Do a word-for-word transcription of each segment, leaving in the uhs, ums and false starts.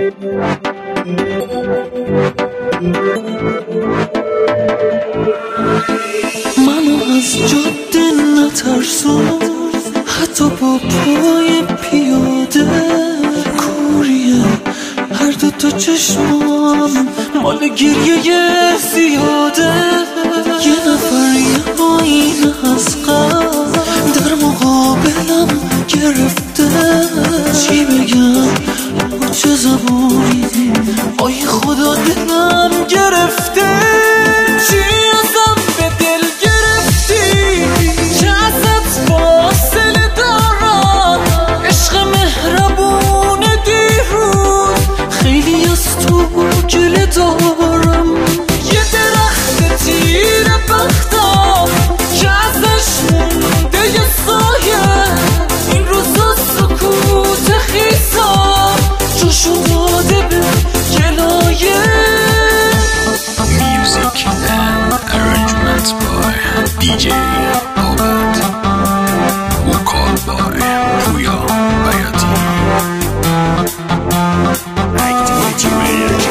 منو از جاده نترسون، حتی با پای پیاده. کوریه هر دو تا چشمام، مال گریه زیاده. یه نفر یه آینه از قبل در مقابلم گرفته. چی بگم با چه زبونی، آی خدا دلم گرفته. چی ازم به دل گرفتی، چه ازت فاصله دارم. عشق مهربون دیروز، خیلی از تو گله دارم. یه درخت تیر بختم که ازش مونده یه سایه. این روزا سکوت خیسم جاشو داده به گلایه. Music and arrangements by D J Albert, vocal by Puya Bayati. Activity Radio.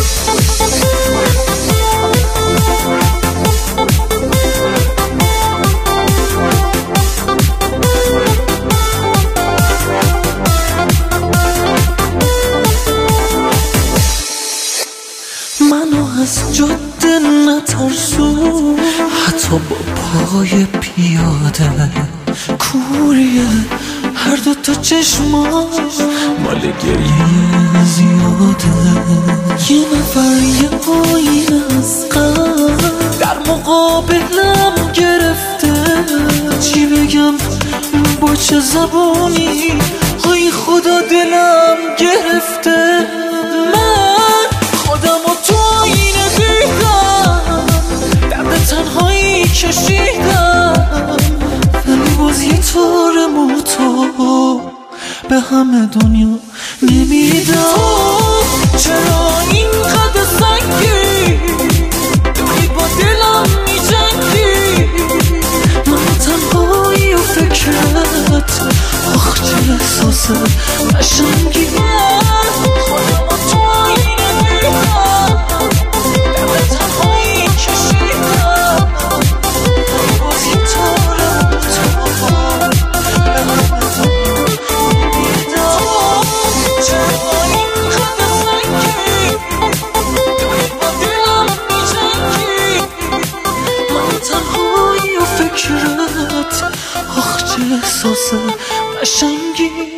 منو از جاده نترسون، حتی با پای پیاده. کوریه هر دو تا چشمام، مال گریه زیاده. یه نفر یه آینه از قبل در مقابلم گرفته. چی بگم با چه زبونی، های خدا دلم گرفته. من خودم و تو آینه دیدم، درد تنهایی کشیدم. ولی باز یه تار موتو به همه دنیا نمیدم. چرا اینقدر سنگی داری با دلم میجنگی؟ من تنهایی و فکرت، آخ چه احساس قشنگی. خودم و تو آینه دیدم، درد تنهایی کشیدم. باز یه تار موتو به همه دنیا نمیدم. چرا اینقدر سنگی داری با دلم میجنگی؟ من تنهایی و فکرت، آخ چه احساس قشنگی.